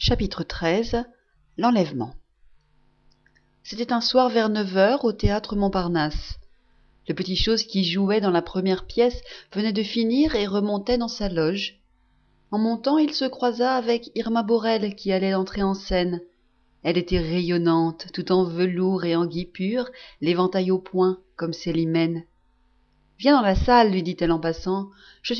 Chapitre 13. L'enlèvement. C'était un soir vers 9 heures au théâtre Montparnasse. Le petit chose qui jouait dans la première pièce venait de finir et remontait dans sa loge. En montant, il se croisa avec Irma Borel qui allait entrer en scène. Elle était rayonnante, tout en velours et en guipure, l'éventail au poing, comme Célimène. « Viens dans la salle, lui dit-elle en passant. Je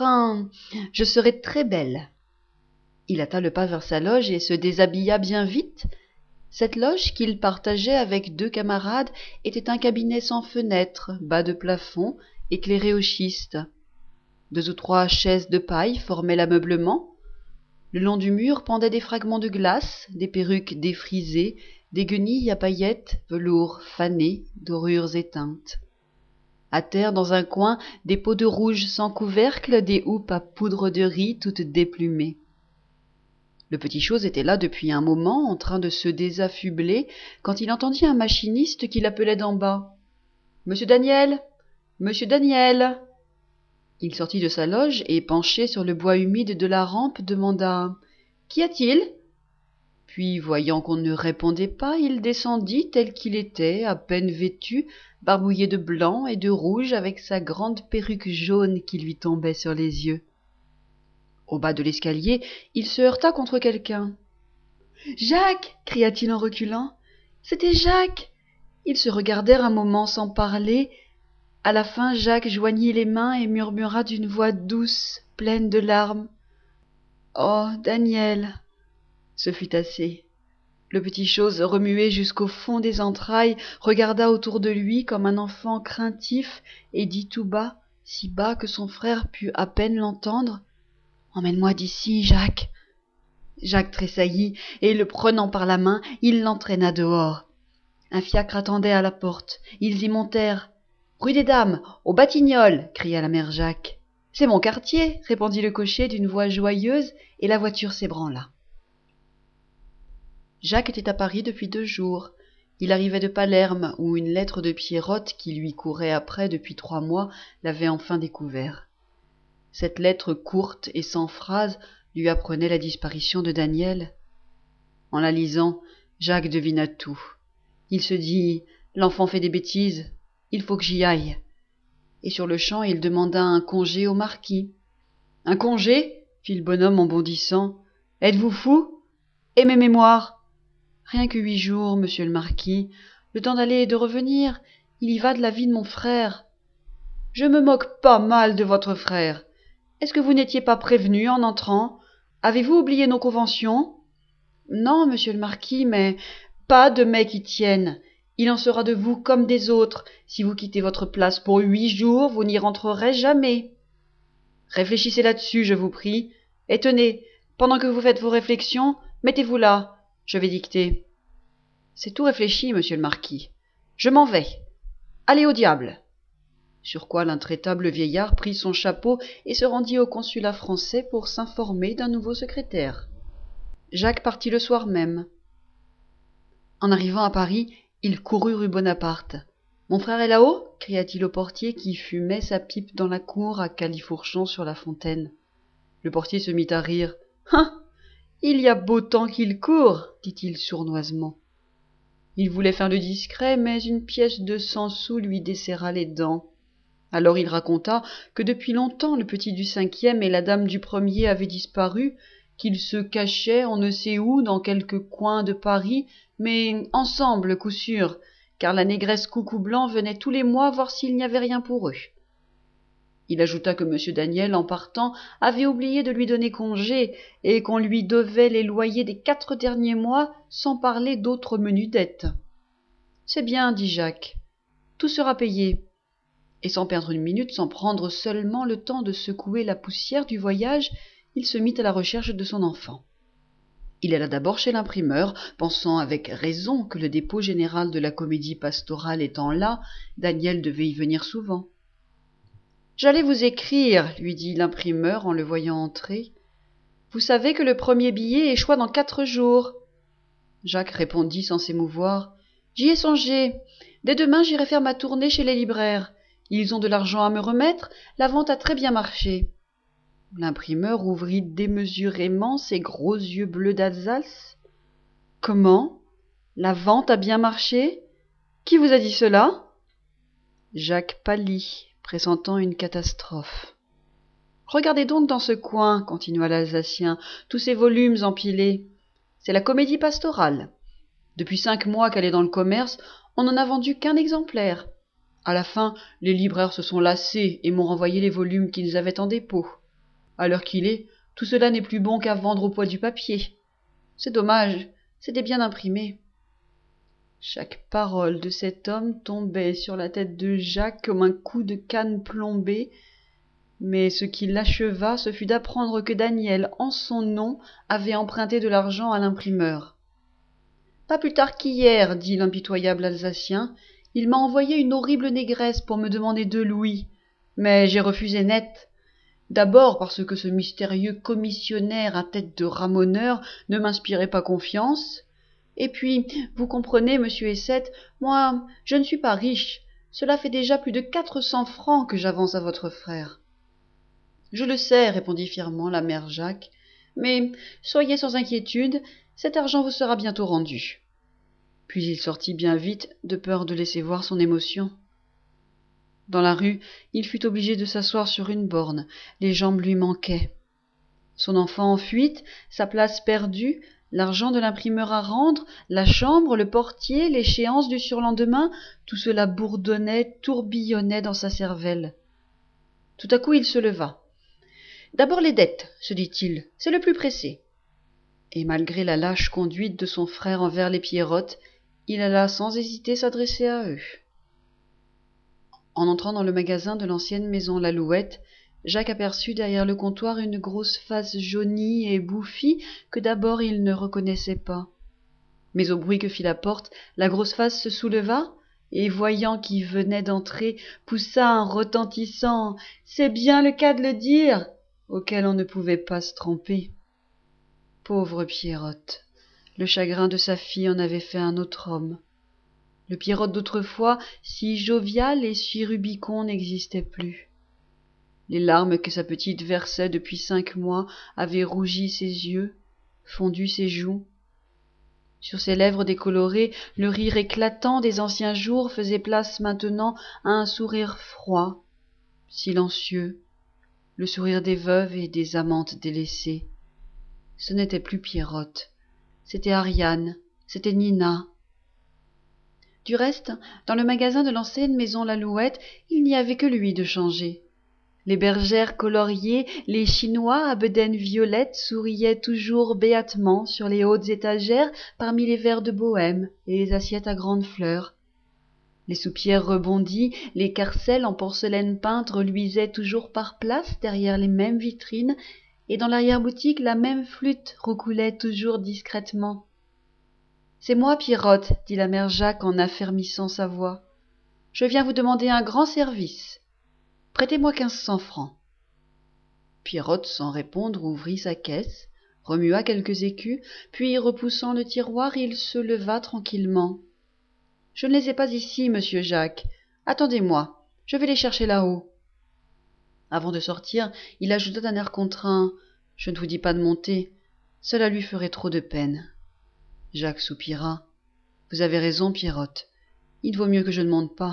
serai très belle. » Il hâta le pas vers sa loge et se déshabilla bien vite. Cette loge qu'il partageait avec 2 camarades était un cabinet sans fenêtre, bas de plafond, éclairé au schiste. 2 ou 3 chaises de paille formaient l'ameublement. Le long du mur pendaient des fragments de glace, des perruques défrisées, des guenilles à paillettes, velours fané, dorures éteintes. À terre, dans un coin, des pots de rouge sans couvercle, des houppes à poudre de riz toutes déplumées. Le petit chose était là depuis un moment, en train de se désaffubler, quand il entendit un machiniste qui l'appelait d'en bas. « Monsieur Daniel! Monsieur Daniel !» Il sortit de sa loge et, penché sur le bois humide de la rampe, demanda « Qu'y a-t-il » Puis, voyant qu'on ne répondait pas, il descendit tel qu'il était, à peine vêtu, barbouillé de blanc et de rouge, avec sa grande perruque jaune qui lui tombait sur les yeux. Au bas de l'escalier, il se heurta contre quelqu'un. « Jacques !» cria-t-il en reculant. « C'était Jacques !» Ils se regardèrent un moment sans parler. À la fin, Jacques joignit les mains et murmura d'une voix douce, pleine de larmes. « Oh, Daniel !» Ce fut assez. Le petit chose, remué jusqu'au fond des entrailles, regarda autour de lui comme un enfant craintif et dit tout bas, si bas que son frère put à peine l'entendre. « Emmène-moi d'ici, Jacques !» Jacques tressaillit, et le prenant par la main, il l'entraîna dehors. Un fiacre attendait à la porte. Ils y montèrent. « Rue des Dames, aux Batignolles !» cria la mère Jacques. « C'est mon quartier !» répondit le cocher d'une voix joyeuse, et la voiture s'ébranla. Jacques était à Paris depuis 2 jours. Il arrivait de Palerme, où une lettre de Pierrotte, qui lui courait après depuis 3 mois, l'avait enfin découvert. Cette lettre courte et sans phrase lui apprenait la disparition de Daniel. En la lisant, Jacques devina tout. Il se dit « L'enfant fait des bêtises, il faut que j'y aille. » Et sur-le-champ, il demanda un congé au marquis. « Un congé ?» fit le bonhomme en bondissant. « Êtes-vous fou ? Et mes mémoires ?»« Rien que 8 jours, monsieur le marquis. Le temps d'aller et de revenir. Il y va de la vie de mon frère. »« Je me moque pas mal de votre frère. Est-ce que vous n'étiez pas prévenu en entrant ? Avez-vous oublié nos conventions ? » ?»« Non, monsieur le marquis, mais pas de mais qui tiennent. Il en sera de vous comme des autres. Si vous quittez votre place pour 8 jours, vous n'y rentrerez jamais. Réfléchissez là-dessus, je vous prie. Et tenez, pendant que vous faites vos réflexions, mettez-vous là. Je vais dicter. »« C'est tout réfléchi, monsieur le marquis. Je m'en vais. Allez au diable !» Sur quoi l'intraitable vieillard prit son chapeau et se rendit au consulat français pour s'informer d'un nouveau secrétaire. Jacques partit le soir même. En arrivant à Paris, il courut rue Bonaparte. « Mon frère est là-haut » cria-t-il au portier qui fumait sa pipe dans la cour à califourchon sur la fontaine. Le portier se mit à rire. « Hein ! Il y a beau temps qu'il court » dit-il sournoisement. Il voulait faire le discret, mais une pièce de 100 sous lui desserra les dents. Alors il raconta que depuis longtemps le petit du 5e et la dame du 1er avaient disparu, qu'ils se cachaient on ne sait où dans quelque coin de Paris, mais ensemble, coup sûr, car la négresse Coucou Blanc venait tous les mois voir s'il n'y avait rien pour eux. Il ajouta que M. Daniel, en partant, avait oublié de lui donner congé, et qu'on lui devait les loyers des 4 derniers mois, sans parler d'autres menues dettes. « C'est bien, dit Jacques, tout sera payé. » Et sans perdre une minute, sans prendre seulement le temps de secouer la poussière du voyage, il se mit à la recherche de son enfant. Il alla d'abord chez l'imprimeur, pensant avec raison que le dépôt général de la comédie pastorale étant là, Daniel devait y venir souvent. « J'allais vous écrire, lui dit l'imprimeur en le voyant entrer. Vous savez que le premier billet échoit dans 4 jours. Jacques répondit sans s'émouvoir. « J'y ai songé. Dès demain, j'irai faire ma tournée chez les libraires. Ils ont de l'argent à me remettre, la vente a très bien marché. » L'imprimeur ouvrit démesurément ses gros yeux bleus d'Alsace. « Comment? La vente a bien marché? Qui vous a dit cela ?» Jacques pâlit, pressentant une catastrophe. « Regardez donc dans ce coin, continua l'Alsacien, tous ces volumes empilés. C'est la Comédie pastorale. Depuis 5 mois qu'elle est dans le commerce, on n'en a vendu qu'un exemplaire. À la fin, les libraires se sont lassés et m'ont renvoyé les volumes qu'ils avaient en dépôt. À l'heure qu'il est, tout cela n'est plus bon qu'à vendre au poids du papier. C'est dommage, c'était bien imprimé. » Chaque parole de cet homme tombait sur la tête de Jacques comme un coup de canne plombé, mais ce qui l'acheva, ce fut d'apprendre que Daniel, en son nom, avait emprunté de l'argent à l'imprimeur. « Pas plus tard qu'hier, dit l'impitoyable Alsacien, il m'a envoyé une horrible négresse pour me demander 2 louis, mais j'ai refusé net. D'abord parce que ce mystérieux commissionnaire à tête de ramoneur ne m'inspirait pas confiance. Et puis, vous comprenez, monsieur Essette, moi, je ne suis pas riche. Cela fait déjà plus de 400 francs que j'avance à votre frère. » « Je le sais, répondit fièrement la mère Jacques, mais soyez sans inquiétude, cet argent vous sera bientôt rendu. Puis il sortit bien vite, de peur de laisser voir son émotion. Dans la rue, il fut obligé de s'asseoir sur une borne, les jambes lui manquaient. Son enfant en fuite, sa place perdue, l'argent de l'imprimeur à rendre, la chambre, le portier, l'échéance du surlendemain, tout cela bourdonnait, tourbillonnait dans sa cervelle. Tout à coup il se leva. « D'abord les dettes, se dit-il, c'est le plus pressé. » Et malgré la lâche conduite de son frère envers les Pierrottes, il alla sans hésiter s'adresser à eux. En entrant dans le magasin de l'ancienne maison L'Alouette, Jacques aperçut derrière le comptoir une grosse face jaunie et bouffie que d'abord il ne reconnaissait pas. Mais au bruit que fit la porte, la grosse face se souleva, et voyant qui venait d'entrer, poussa un retentissant « C'est bien le cas de le dire !» auquel on ne pouvait pas se tromper. Pauvre Pierrotte, le chagrin de sa fille en avait fait un autre homme. Le Pierrotte d'autrefois, si jovial et si rubicond, n'existait plus. Les larmes que sa petite versait depuis 5 mois avaient rougi ses yeux, fondu ses joues. Sur ses lèvres décolorées, le rire éclatant des anciens jours faisait place maintenant à un sourire froid, silencieux, le sourire des veuves et des amantes délaissées. Ce n'était plus Pierrotte, c'était Ariane, c'était Nina. Du reste, dans le magasin de l'ancienne maison L'Alouette, il n'y avait que lui de changé. Les bergères coloriées, les chinois à bedaine violette souriaient toujours béatement sur les hautes étagères parmi les verres de bohême et les assiettes à grandes fleurs. Les soupières rebondies, les carcelles en porcelaine peinte reluisaient toujours par places derrière les mêmes vitrines, et dans l'arrière-boutique la même flûte roucoulait toujours discrètement. « C'est moi, Pierrotte, dit la mère Jacques en affermissant sa voix. « Je viens vous demander un grand service. Prêtez-moi 1500 francs. » Pierrotte, sans répondre, ouvrit sa caisse, remua quelques écus, puis, repoussant le tiroir, il se leva tranquillement. « Je ne les ai pas ici, monsieur Jacques. Attendez-moi, je vais les chercher là-haut. » Avant de sortir, il ajouta d'un air contraint. « Je ne vous dis pas de monter. Cela lui ferait trop de peine. » Jacques soupira. « Vous avez raison, Pierrotte. Il vaut mieux que je ne monte pas. »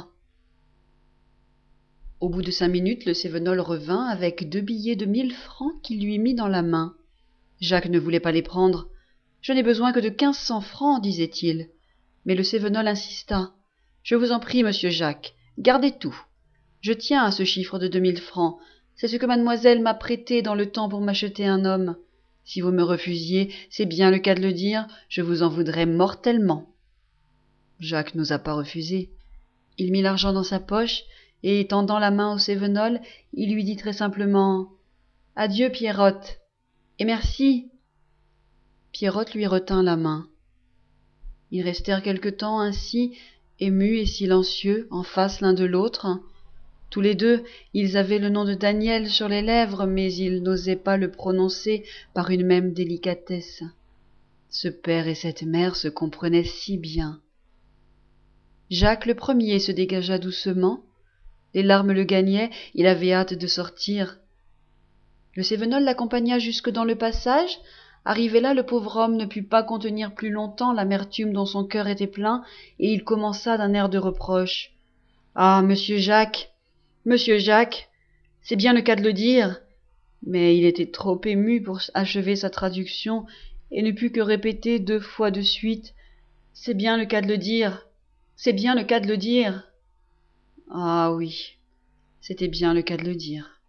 Au bout de 5 minutes, le Cévenol revint avec 2 billets de 1000 francs qu'il lui mit dans la main. Jacques ne voulait pas les prendre. « Je n'ai besoin que de 1500 francs, disait-il. Mais le Cévenol insista. « Je vous en prie, monsieur Jacques, gardez tout. Je tiens à ce chiffre de 2000 francs. C'est ce que mademoiselle m'a prêté dans le temps pour m'acheter un homme. Si vous me refusiez, c'est bien le cas de le dire, je vous en voudrais mortellement. » Jacques n'osa pas refuser. Il mit l'argent dans sa poche, et, tendant la main au Cévenol, il lui dit très simplement « Adieu, Pierrotte, et merci. » Pierrotte lui retint la main. Ils restèrent quelque temps ainsi, émus et silencieux, en face l'un de l'autre. Tous les deux, ils avaient le nom de Daniel sur les lèvres, mais ils n'osaient pas le prononcer par une même délicatesse. Ce père et cette mère se comprenaient si bien. Jacques le premier se dégagea doucement. Les larmes le gagnaient, il avait hâte de sortir. Le Cévenol l'accompagna jusque dans le passage. Arrivé là, le pauvre homme ne put pas contenir plus longtemps l'amertume dont son cœur était plein, et il commença d'un air de reproche. « Ah, monsieur Jacques, c'est bien le cas de le dire. » Mais il était trop ému pour achever sa traduction, et ne put que répéter 2 fois de suite. « C'est bien le cas de le dire. C'est bien le cas de le dire. » Ah oui, c'était bien le cas de le dire.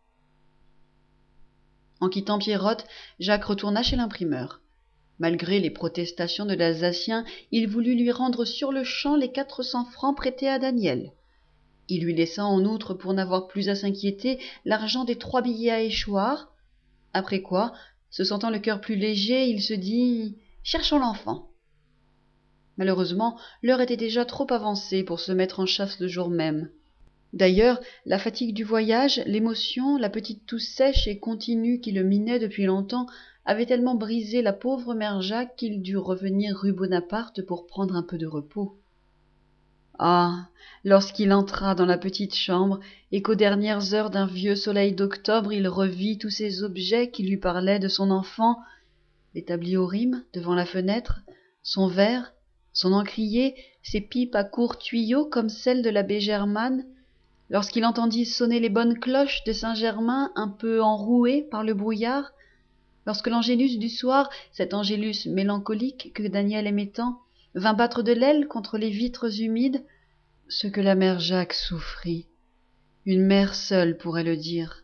En quittant Pierrotte, Jacques retourna chez l'imprimeur. Malgré les protestations de l'Alsacien, il voulut lui rendre sur-le-champ les 400 francs prêtés à Daniel. Il lui laissa en outre, pour n'avoir plus à s'inquiéter, l'argent des 3 billets à échoir, après quoi, se sentant le cœur plus léger, il se dit « Cherchons l'enfant ». Malheureusement, l'heure était déjà trop avancée pour se mettre en chasse le jour même. D'ailleurs, la fatigue du voyage, l'émotion, la petite toux sèche et continue qui le minait depuis longtemps avaient tellement brisé la pauvre mère Jacques qu'il dut revenir rue Bonaparte pour prendre un peu de repos. Ah, lorsqu'il entra dans la petite chambre et qu'aux dernières heures d'un vieux soleil d'octobre il revit tous ces objets qui lui parlaient de son enfant, l'établi au rime devant la fenêtre, son verre, son encrier, ses pipes à courts tuyaux comme celles de l'abbé Germane, lorsqu'il entendit sonner les bonnes cloches de Saint-Germain un peu enrouées par le brouillard, lorsque l'angélus du soir, cet angélus mélancolique que Daniel aimait tant, vint battre de l'aile contre les vitres humides, ce que la mère Jacques souffrit, une mère seule pourrait le dire.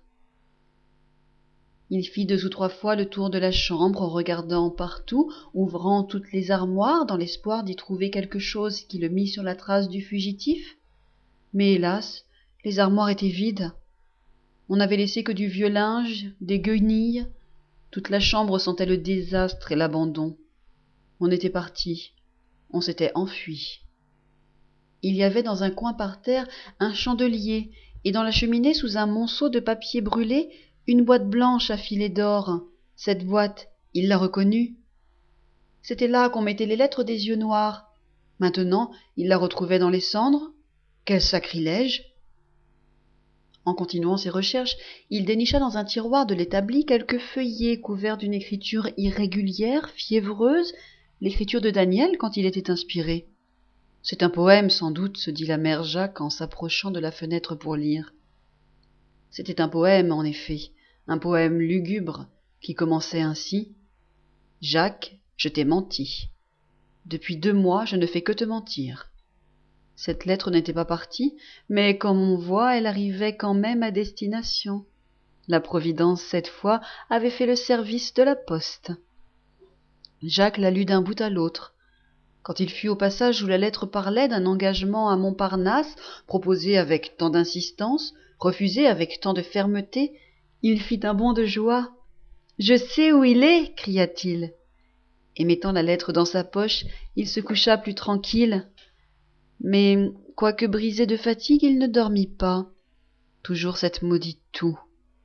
Il fit 2 ou 3 fois le tour de la chambre, regardant partout, ouvrant toutes les armoires dans l'espoir d'y trouver quelque chose qui le mît sur la trace du fugitif. Mais hélas, les armoires étaient vides. On n'avait laissé que du vieux linge, des guenilles. Toute la chambre sentait le désastre et l'abandon. On était parti. On s'était enfui. Il y avait dans un coin par terre un chandelier, et dans la cheminée, sous un monceau de papier brûlé, une boîte blanche à filets d'or. Cette boîte, il la reconnut. C'était là qu'on mettait les lettres des yeux noirs. Maintenant, il la retrouvait dans les cendres. Quel sacrilège! En continuant ses recherches, il dénicha dans un tiroir de l'établi quelques feuillets couverts d'une écriture irrégulière, fiévreuse, l'écriture de Daniel quand il était inspiré. C'est un poème, sans doute, se dit la mère Jacques en s'approchant de la fenêtre pour lire. C'était un poème, en effet, un poème lugubre, qui commençait ainsi. « Jacques, je t'ai menti. Depuis 2 mois, je ne fais que te mentir. » Cette lettre n'était pas partie, mais comme on voit, elle arrivait quand même à destination. La Providence, cette fois, avait fait le service de la poste. Jacques la lut d'un bout à l'autre. Quand il fut au passage où la lettre parlait d'un engagement à Montparnasse, proposé avec tant d'insistance, refusé avec tant de fermeté, il fit un bond de joie. « Je sais où il est !» cria-t-il. Et mettant la lettre dans sa poche, il se coucha plus tranquille. Mais, quoique brisé de fatigue, il ne dormit pas. Toujours cette maudite toux.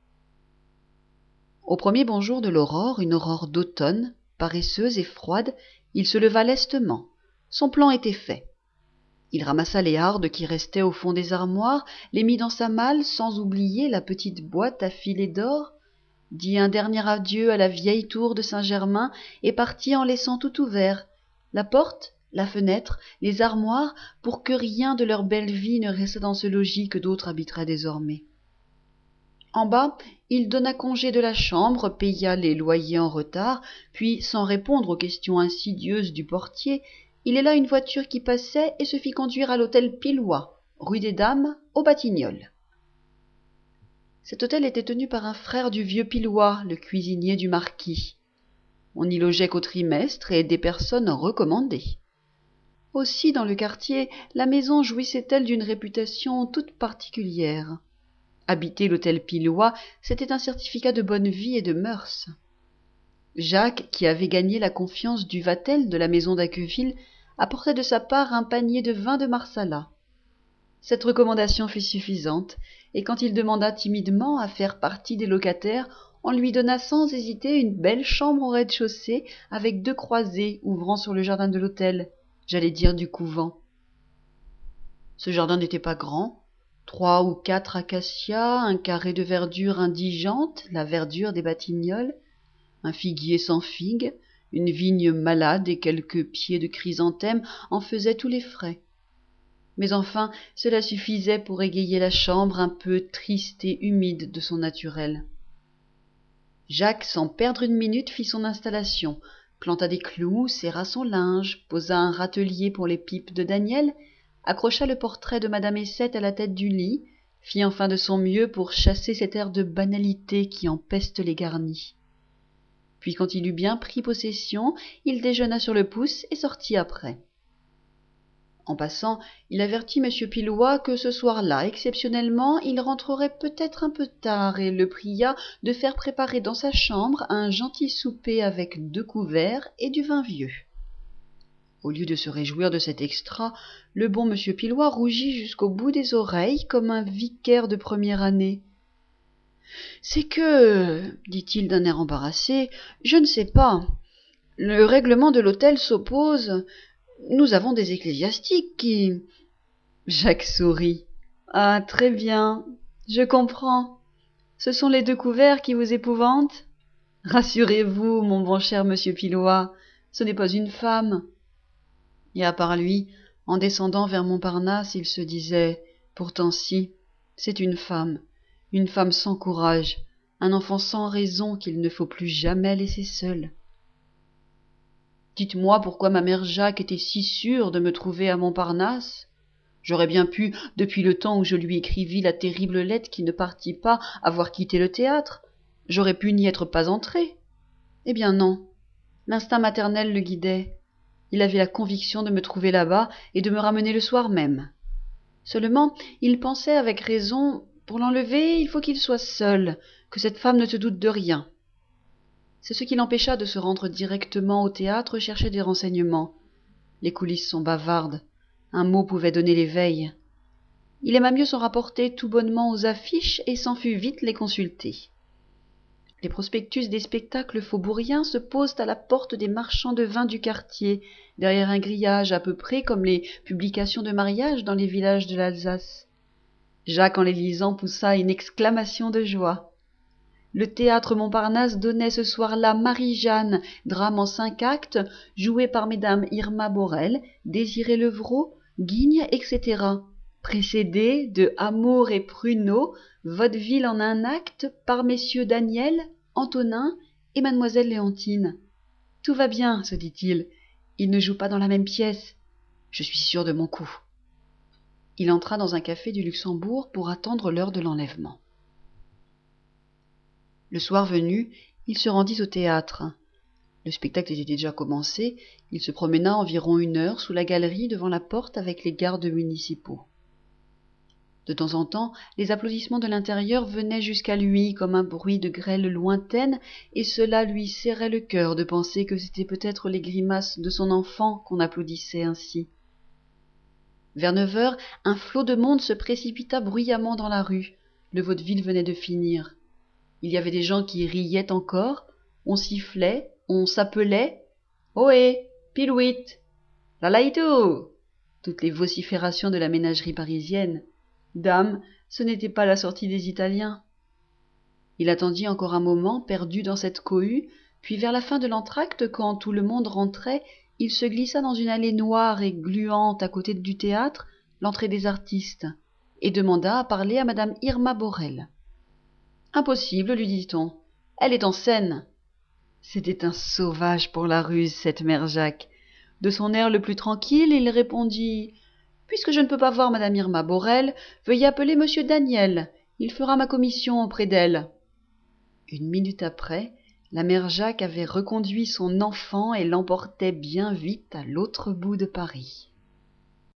Au premier bonjour de l'aurore, une aurore d'automne, paresseuse et froide, il se leva lestement. Son plan était fait. Il ramassa les hardes qui restaient au fond des armoires, les mit dans sa malle, sans oublier la petite boîte à filets d'or, dit un dernier adieu à la vieille tour de Saint-Germain et partit en laissant tout ouvert, la porte, la fenêtre, les armoires, pour que rien de leur belle vie ne restât dans ce logis que d'autres habiteraient désormais. En bas, il donna congé de la chambre, paya les loyers en retard, puis, sans répondre aux questions insidieuses du portier, il héla une voiture qui passait et se fit conduire à l'hôtel Pillois, rue des Dames, aux Batignolles. Cet hôtel était tenu par un frère du vieux Pillois, le cuisinier du marquis. On n'y logeait qu'au trimestre et des personnes recommandées. Aussi, dans le quartier, la maison jouissait-elle d'une réputation toute particulière. Habiter l'hôtel Pillois, c'était un certificat de bonne vie et de mœurs. Jacques, qui avait gagné la confiance du Vatel de la maison d'Acqueville, apportait de sa part un panier de vin de Marsala. Cette recommandation fut suffisante, et quand il demanda timidement à faire partie des locataires, on lui donna sans hésiter une belle chambre au rez-de-chaussée avec 2 croisées ouvrant sur le jardin de l'hôtel, j'allais dire du couvent. Ce jardin n'était pas grand, 3 ou 4 acacias, un carré de verdure indigente, la verdure des batignolles, un figuier sans figues, une vigne malade et quelques pieds de chrysanthème en faisaient tous les frais. Mais enfin, cela suffisait pour égayer la chambre un peu triste et humide de son naturel. Jacques, sans perdre une minute, fit son installation, planta des clous, serra son linge, posa un râtelier pour les pipes de Daniel, accrocha le portrait de madame Essette à la tête du lit, fit enfin de son mieux pour chasser cet air de banalité qui empeste les garnis. Puis quand il eut bien pris possession, il déjeuna sur le pouce et sortit après. En passant, il avertit M. Pilois que ce soir-là, exceptionnellement, il rentrerait peut-être un peu tard et le pria de faire préparer dans sa chambre un gentil souper avec 2 couverts et du vin vieux. Au lieu de se réjouir de cet extra, le bon M. Pilois rougit jusqu'au bout des oreilles comme un vicaire de première année. « C'est que, dit-il d'un air embarrassé, je ne sais pas. Le règlement de l'hôtel s'oppose. Nous avons des ecclésiastiques qui... » Jacques sourit. « Ah, très bien, je comprends. Ce sont les 2 couverts qui vous épouvantent? Rassurez-vous, mon bon cher monsieur Pilois, ce n'est pas une femme. » Et à part lui, en descendant vers Montparnasse, il se disait « Pourtant si, c'est une femme sans courage, un enfant sans raison qu'il ne faut plus jamais laisser seul. » Dites-moi pourquoi ma mère Jacques était si sûre de me trouver à Montparnasse. J'aurais bien pu, depuis le temps où je lui écrivis la terrible lettre qui ne partit pas, avoir quitté le théâtre. J'aurais pu n'y être pas entré. Eh bien non, l'instinct maternel le guidait. Il avait la conviction de me trouver là-bas et de me ramener le soir même. Seulement, il pensait avec raison, pour l'enlever, il faut qu'il soit seul, que cette femme ne se doute de rien. C'est ce qui l'empêcha de se rendre directement au théâtre chercher des renseignements. Les coulisses sont bavardes. Un mot pouvait donner l'éveil. Il aima mieux s'en rapporter tout bonnement aux affiches et s'en fut vite les consulter. Les prospectus des spectacles faubouriens se posent à la porte des marchands de vin du quartier, derrière un grillage à peu près comme les publications de mariage dans les villages de l'Alsace. Jacques, en les lisant, poussa une exclamation de joie. Le théâtre Montparnasse donnait ce soir-là Marie-Jeanne, drame en 5 actes, joué par mesdames Irma Borel, Désirée Levrault, Guigne, etc., précédé de Amour et Pruneau, vaudeville en 1 acte, par messieurs Daniel, Antonin et mademoiselle Léontine. Tout va bien, se dit-il, ils ne jouent pas dans la même pièce. Je suis sûr de mon coup. Il entra dans un café du Luxembourg pour attendre l'heure de l'enlèvement. Le soir venu, il se rendit au théâtre. Le spectacle était déjà commencé, il se promena environ 1 heure sous la galerie devant la porte avec les gardes municipaux. De temps en temps, les applaudissements de l'intérieur venaient jusqu'à lui comme un bruit de grêle lointaine, et cela lui serrait le cœur de penser que c'était peut-être les grimaces de son enfant qu'on applaudissait ainsi. Vers 9 heures, un flot de monde se précipita bruyamment dans la rue. Le vaudeville venait de finir. Il y avait des gens qui riaient encore, on sifflait, on s'appelait « Ohé, Pilouit, Lalaïtou !» Toutes les vociférations de la ménagerie parisienne. Dame, ce n'était pas la sortie des Italiens. Il attendit encore un moment, perdu dans cette cohue, puis vers la fin de l'entr'acte, quand tout le monde rentrait, il se glissa dans une allée noire et gluante à côté du théâtre, l'entrée des artistes, et demanda à parler à madame Irma Borel. « Impossible, lui dit-on. Elle est en scène. » C'était un sauvage pour la ruse, cette mère Jacques. De son air le plus tranquille, il répondit « Puisque je ne peux pas voir madame Irma Borel, veuillez appeler monsieur Daniel. Il fera ma commission auprès d'elle. » 1 minute après, la mère Jacques avait reconduit son enfant et l'emportait bien vite à l'autre bout de Paris.